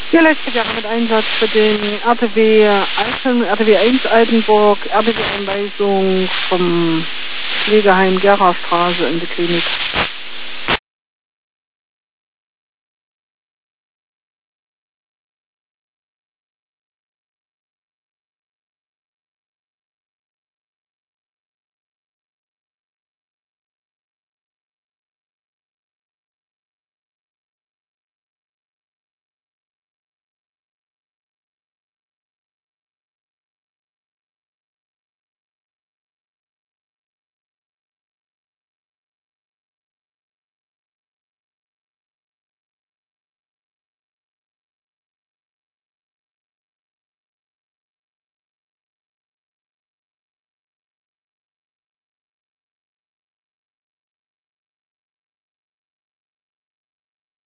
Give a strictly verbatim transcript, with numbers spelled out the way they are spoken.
Hier letzte Jahre mit Einsatz für den R T W Alten, R T W eins Altenburg, R T W-Einweisung vom Pflegeheim Gerastraße in die Klinik.